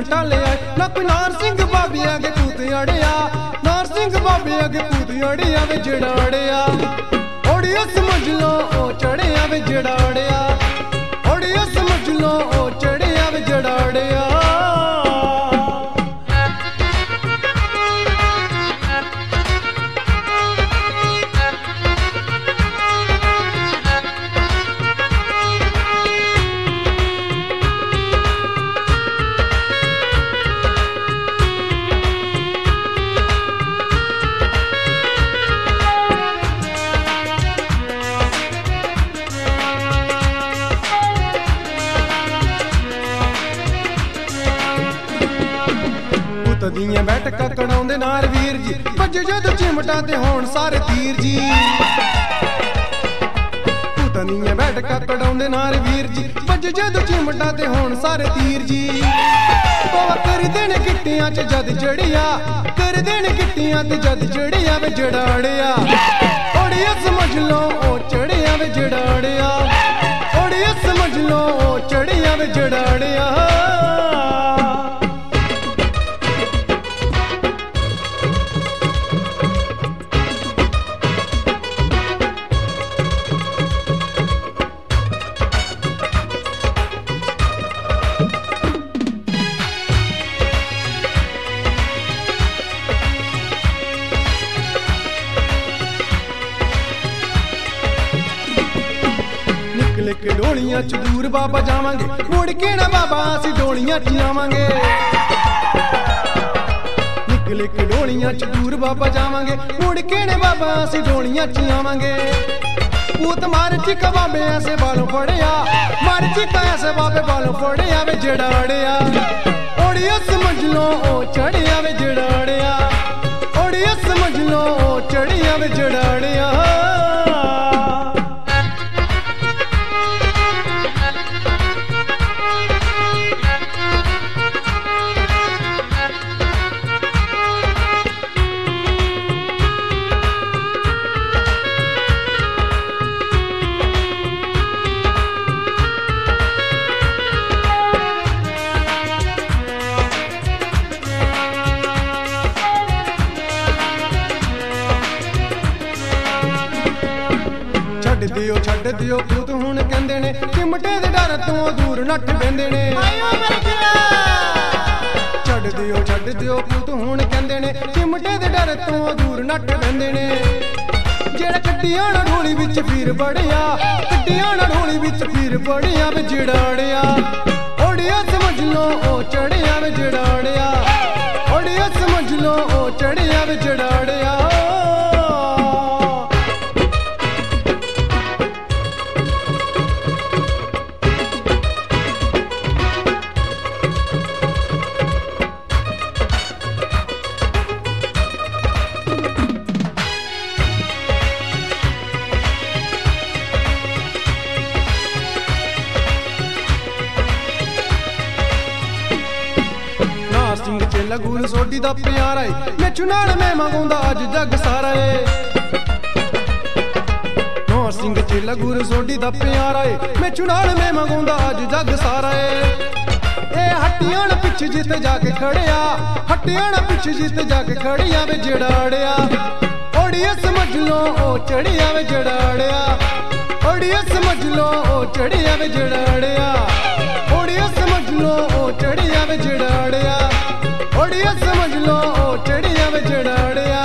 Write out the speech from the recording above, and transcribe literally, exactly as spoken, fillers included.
चिमटा ले आए ना कोई नार सिंह बाबे आगे पूत अड़िया नार सिंह बाबे आगे पूत अड़िया वे जेड़ा अड़िया ओड़िया समझ लो ओ चढ़िया वे जेड़ा अड़िया ओड़िया समझ लो ओ चढ़िया वे जेड़ा अड़िया ਦੀਆਂ ਬੈਠਕਾਂ ਕੜਾਉਂਦੇ ਨਾਰ ਵੀਰ ਜੀ ਵੱਜੇ ਜਦੋਂ ਚਿਮਟਾ ਤੇ ਹੋਣ ਸਾਰੇ ਤੀਰ ਜੀ ਪੁੱਤਾਂ ਦੀਆਂ ਬੈਠਕਾਂ ਕੜਾਉਂਦੇ ਨਾਰ ਵੀਰ ਜੀ ਵੱਜੇ ਜਦੋਂ ਚਿਮਟਾ ਤੇ ਹੋਣ ਸਾਰੇ ਤੀਰ ਜੀ ਉਹ ਕਰਦੇ ਨੇ ਕਿੱਟੀਆਂ ਚ ਜਦ ਜੜਿਆ ਕਰਦੇ ਨੇ ਕਿੱਟੀਆਂ ਤੇ ਜਦ ਜੜਿਆ ਵੇ ਜੜਾ ਅੜਿਆ ਓੜੀਆ ਸਮਝ ਲੋ ਉਹ ਚੜਿਆ ਵੇ ਜੜਾ ਅੜਿਆ ਓੜੀਆ ਸਮਝ ਲੋ ਉਹ ਚੜਿਆ ਵੇ ਜੜਾ ਅੜਿਆ के डोलियां च दूर बाबा जावांगे मुड़ के ना बाबा असी डोलियां च आवांगे निकले के डोलियां च दूर बाबा जावांगे मुड़ के ने बाबा असी डोलियां च आवांगे पूत मार चिका बाबे ऐसे बालों फड़िया मार चिका ऐसे बाबे बालों फड़िया वे जेड़ा अड़िया ओड़िया समझ लो ओ चढ़िया वे जेड़ा अड़िया ओड़िया समझ लो ओ चढ़िया वे जेड़ा अड़िया ਛੱਡ ਦਿਓ ਛੱਡ ਦਿਓ ਭੂਤ ਹੁਣ ਕਹਿੰਦੇ ਨੇ ਚਿਮਟੇ ਦੇ ਡਰ ਤੋਂ ਦੂਰ ਨੱਠ ਪੈਂਦੇ ਨੇ ਛੱਡ ਦਿਓ ਛੱਡ ਦਿਓ ਭੂਤ ਹੁਣ ਕਹਿੰਦੇ ਨੇ ਚਿਮਟੇ ਦੇ ਡਰ ਤੋਂ ਦੂਰ ਨੱਠ ਪੈਂਦੇ ਨੇ ਜਿਹੜਾ ਕੱਟੀਆਂ ਨਾ ਢੋਲੀ ਵਿੱਚ ਫੀਰ ਬੜਿਆ ਕੱਟੀਆਂ ਨਾ ਢੋਲੀ ਵਿੱਚ ਫੀਰ ਬੜਿਆ ਵੇ ਜਿਹੜਾ ਅੜਿਆ ਓੜਿਆ ਸਮਝ ਲੋ ਉਹ ਚੜਿਆ ਵੇ ਜਿਹੜਾ ਅੜਿਆ ਓੜਿਆ ਸਮਝ ਲੋ ਉਹ ਚੜਿਆ ਵੇ ਜਿਹੜਾ ਅੜਿਆ ਸਿੰਘ ਚੇਲਾ ਗੁਰੂ ਸੋਢੀ ਦਾ ਪਿਆਰਾ ਏ ਮੈਚੂ ਨਾਲ ਮੈਂ ਮੰਗਾਉਂਦਾ ਅੱਜ ਜੱਗ ਸਾਰਾ ਏ ਨੌ ਸਿੰਘ ਚੇਲਾ ਗੁਰੂ ਸੋਢੀ ਦਾ ਪਿਆਰਾ ਏ ਮੈਚੂ ਨਾਲ ਮੈਂ ਮੰਗਾਉਂਦਾ ਅੱਜ ਜੱਗ ਸਾਰਾ ਏ ਇਹ ਹੱਟੀਆਂ ਨਾ ਪਿੱਛੇ ਜਿੱਤੇ ਜਾ ਕੇ ਖੜਿਆ ਹੱਟੀਆਂ ਨਾ ਪਿੱਛੇ ਜਿੱਤੇ ਜਾ ਕੇ ਖੜਿਆ ਵੇ ਜਿਹੜਾ ਅੜਿਆ ਓੜੀਆ ਸਮਝ ਲੋ ਉਹ ਚੜਿਆ ਵੇ ਜਿਹੜਾ ਅੜਿਆ ਓੜੀਆ ਸਮਝ ਲੋ ਉਹ ਚੜਿਆ ਵੇ ਜਿਹੜਾ ਅੜਿਆ ਓੜੀਆ ਸਮਝ ਲੋ ਉਹ ਚੜਿਆ ਵੇ ਜਿਹੜਾ ਅੜਿਆ ਓੜੀਆ ਸਮਝ ਲੋ ਉਹ ਚੜਿਆ ਵੇ ਜਿਹੜਾ ਅੜਿਆ